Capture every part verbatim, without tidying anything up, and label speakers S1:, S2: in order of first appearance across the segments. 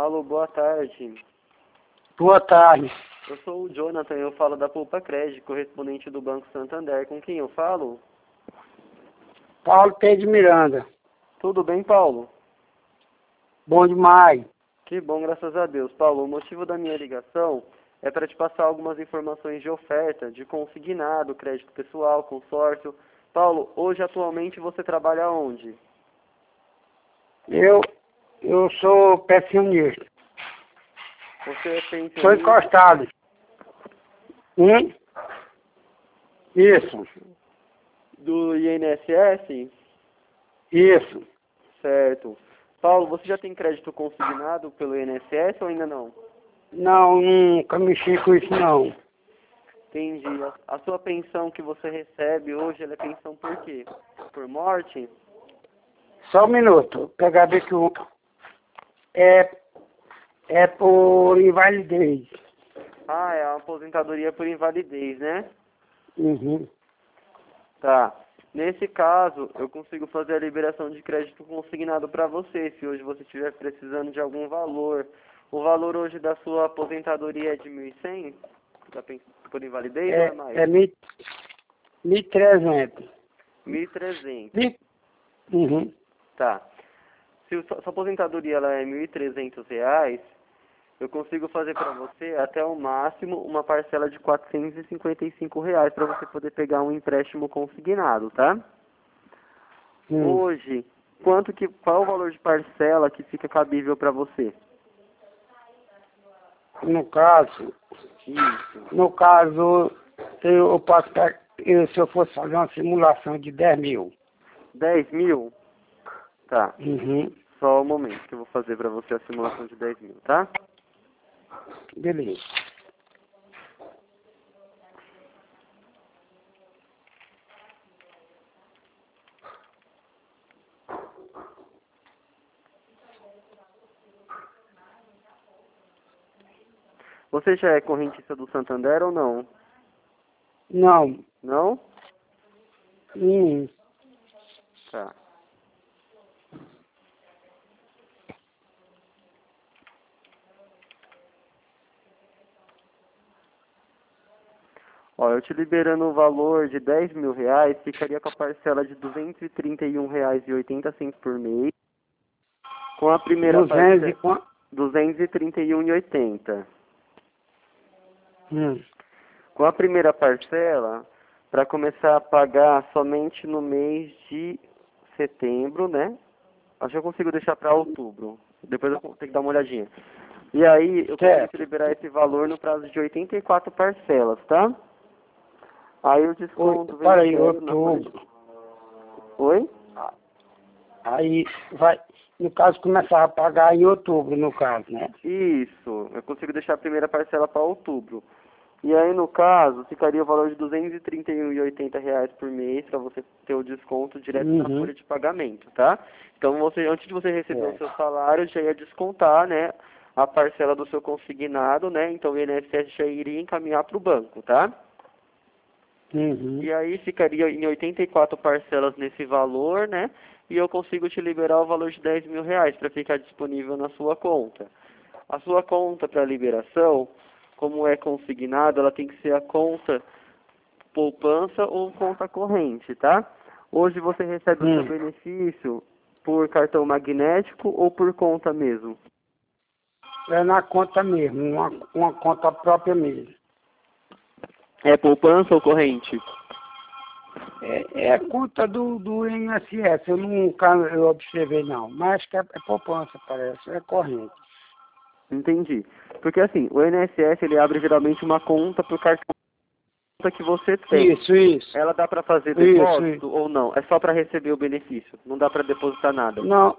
S1: Alô, boa tarde.
S2: Boa tarde.
S1: Eu sou o Jonathan, eu falo da Poupa Crédito, correspondente do Banco Santander. Com quem eu falo?
S2: Paulo Pedro Miranda.
S1: Tudo bem, Paulo?
S2: Bom demais.
S1: Que bom, graças a Deus. Paulo, o motivo da minha ligação é para te passar algumas informações de oferta, de consignado, crédito pessoal, consórcio. Paulo, hoje atualmente você trabalha onde?
S2: Eu, eu sou pensionista.
S1: Você é pensionista?
S2: Sou encostado. Hum? Isso.
S1: Do I N S S?
S2: Isso.
S1: Certo. Paulo, você já tem crédito consignado pelo I N S S ou ainda não?
S2: Não, nunca mexi com isso não.
S1: Entendi. A, a sua pensão que você recebe hoje, ela é pensão por quê? Por morte?
S2: Só um minuto. Pegar bem que o... É, é por invalidez.
S1: Ah, é uma aposentadoria por invalidez, né?
S2: Uhum.
S1: Tá. Nesse caso, eu consigo fazer a liberação de crédito consignado para você, se hoje você estiver precisando de algum valor. O valor hoje da sua aposentadoria é de mil e cem? Da pen- Por invalidez ou é
S2: É,
S1: mais?
S2: é mil e trezentos.
S1: mil e trezentos.
S2: Mil- Uhum.
S1: Tá. Se o- sua aposentadoria ela é mil e trezentos reais, eu consigo fazer para você até o máximo uma parcela de quatrocentos e cinquenta e cinco reais para você poder pegar um empréstimo consignado, tá?
S2: Hum.
S1: Hoje, quanto que, qual é o valor de parcela que fica cabível para você?
S2: No caso,
S1: Isso.
S2: no caso, eu, eu posso pegar, eu, se eu fosse fazer uma simulação de dez mil.
S1: dez mil? Tá.
S2: Uhum.
S1: Só um momento que eu vou fazer para você a simulação de dez mil, tá?
S2: Beleza.
S1: Você já é correntista do Santander ou não?
S2: Não.
S1: Não?
S2: Hum.
S1: Tá. Ó, eu te liberando o valor de dez mil reais, ficaria com a parcela de duzentos e trinta e um reais e oitenta centavos por mês. Com a primeira
S2: duzentos e
S1: parcela,
S2: quanto?
S1: duzentos e trinta e um reais e oitenta centavos.
S2: Hum.
S1: Com a primeira parcela, para começar a pagar somente no mês de setembro, né? Acho que eu consigo deixar para outubro. Depois eu tenho que dar uma olhadinha. E aí, eu consigo te
S2: Certo.
S1: liberar esse valor no prazo de oitenta e quatro parcelas, tá? Aí o
S2: Oi,
S1: desconto vem
S2: para aí,
S1: direto na folha de...
S2: outubro.
S1: Oi?
S2: Aí vai, no caso, começar a pagar em outubro, no caso, né?
S1: Isso. Eu consigo deixar a primeira parcela para outubro. E aí, no caso, ficaria o valor de duzentos e trinta e um reais e oitenta reais por mês para você ter o desconto direto na
S2: Uhum.
S1: folha de pagamento, tá? Então, você, antes de você receber o
S2: É.
S1: seu salário, já ia descontar, né, a parcela do seu consignado, né? Então, o I N S S já iria encaminhar para o banco, tá?
S2: Uhum.
S1: E aí ficaria em oitenta e quatro parcelas nesse valor, né? E eu consigo te liberar o valor de dez mil reais para ficar disponível na sua conta. A sua conta para liberação, como é consignado, ela tem que ser a conta poupança ou conta corrente, tá? Hoje você recebe o seu
S2: Hum.
S1: benefício por cartão magnético ou por conta mesmo?
S2: É na conta mesmo, uma, uma conta própria mesmo.
S1: É poupança ou corrente?
S2: É, é conta do, do I N S S, eu nunca eu observei não, mas acho que é, é poupança, parece, é corrente.
S1: Entendi. Porque assim, o I N S S ele abre geralmente uma conta por cartão que você tem.
S2: Isso, isso,
S1: Ela dá para fazer
S2: isso, isso.
S1: depósito ou não? É só para receber o benefício. Não dá para depositar nada.
S2: Não,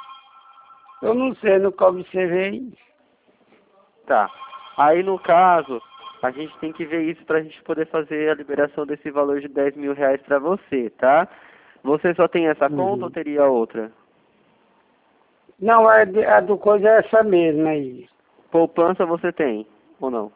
S2: eu não sei, nunca observei.
S1: Tá. Aí no caso, a gente tem que ver isso para a gente poder fazer a liberação desse valor de dez mil reais para você, tá? Você só tem essa conta ou
S2: Uhum.
S1: teria outra?
S2: Não, é de- a do coisa é essa mesma aí.
S1: Poupança você tem ou não?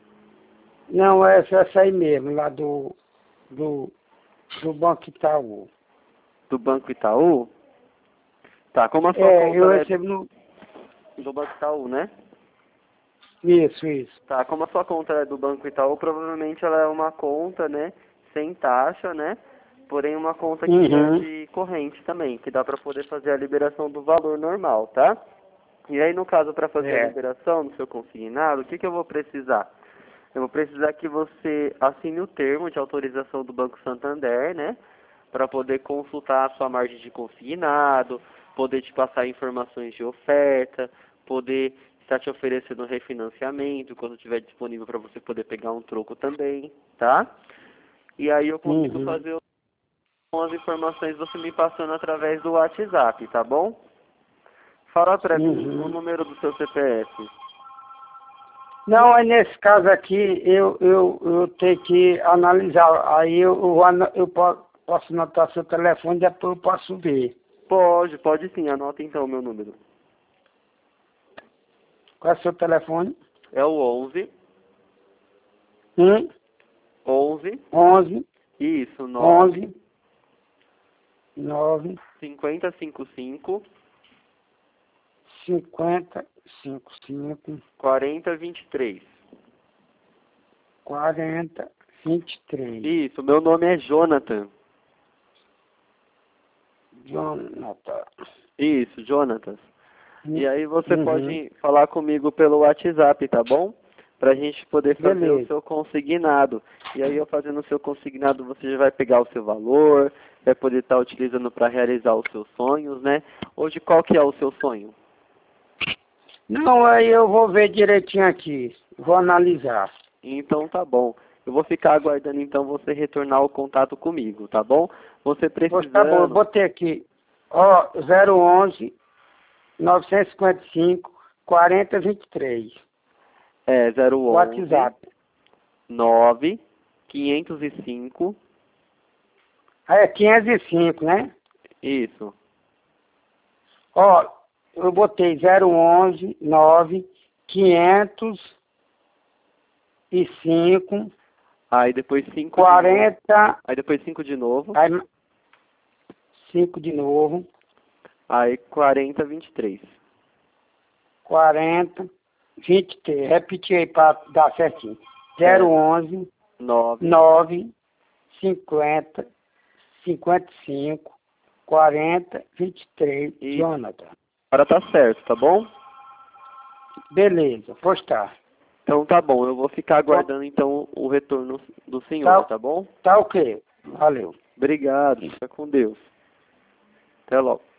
S2: Não, é essa, essa aí mesmo, lá do, do, do Banco Itaú.
S1: Do Banco Itaú? Tá, como a sua
S2: É,
S1: conta
S2: eu
S1: ela é...
S2: recebo no,
S1: Do Banco Itaú, né?
S2: Isso, isso.
S1: Tá, como a sua conta é do Banco Itaú, provavelmente ela é uma conta, né, sem taxa, né? Porém uma conta que
S2: Uhum.
S1: é de corrente também, que dá para poder fazer a liberação do valor normal, tá? E aí no caso para fazer
S2: É.
S1: a liberação do seu consignado, o que que eu vou precisar? Eu vou precisar que você assine o termo de autorização do Banco Santander, né? Para poder consultar a sua margem de consignado, poder te passar informações de oferta, poder estar te oferecendo refinanciamento quando estiver disponível para você poder pegar um troco também, tá? E aí eu consigo
S2: Uhum.
S1: fazer as informações você me passando através do WhatsApp, tá bom? Fala para mim o
S2: Uhum.
S1: número do seu C P F.
S2: Não, aí nesse caso aqui, eu, eu, eu tenho que analisar. Aí eu, eu, ana- eu po- posso anotar seu telefone, depois eu posso ver.
S1: Pode, pode sim, anota então o meu número.
S2: Qual é o seu telefone?
S1: É o onze,
S2: um,
S1: onze,
S2: onze,
S1: isso, nove,
S2: onze, nove,
S1: cinquenta, cinquenta e cinco,
S2: cinquenta, cinco, cinco,
S1: quarenta, vinte e três.
S2: quarenta, vinte e três.
S1: Isso, meu nome é Jonathan.
S2: Jonathan.
S1: Isso, Jonatas. E aí você
S2: Uhum.
S1: pode falar comigo pelo WhatsApp, tá bom? Pra gente poder fazer
S2: Beleza.
S1: o seu consignado. E aí eu fazendo o seu consignado, você já vai pegar o seu valor, vai poder estar utilizando para realizar os seus sonhos, né? Hoje qual que é o seu sonho?
S2: Não, aí eu vou ver direitinho aqui. Vou analisar.
S1: Então tá bom. Eu vou ficar aguardando então você retornar o contato comigo, tá bom? Você
S2: Pois tá bom, eu
S1: precisando...
S2: botei aqui. Ó, zero onze, novecentos e cinquenta e cinco, quarenta, vinte e três.
S1: É zero onze,
S2: WhatsApp.
S1: nove, quinhentos e cinco,
S2: Ah, é quinhentos e cinco, né?
S1: isso.
S2: Ó, eu botei zero onze, nove, quinhentos e cinco,
S1: Aí depois cinco de novo.
S2: quarenta,
S1: Aí depois cinco de novo.
S2: aí cinco de novo,
S1: Aí quarenta, vinte e três.
S2: quarenta, vinte e três. Repeti aí para dar certinho. zero onze,
S1: nove.
S2: nove, cinquenta, cinquenta e cinco, quarenta, vinte e três.
S1: Isso.
S2: Jonathan.
S1: Agora tá certo, tá bom?
S2: Beleza, pois tá.
S1: Então tá bom, eu vou ficar aguardando então o retorno do senhor,
S2: Tá,
S1: tá bom?
S2: tá ok. Valeu.
S1: Obrigado, fica com Deus. Até logo.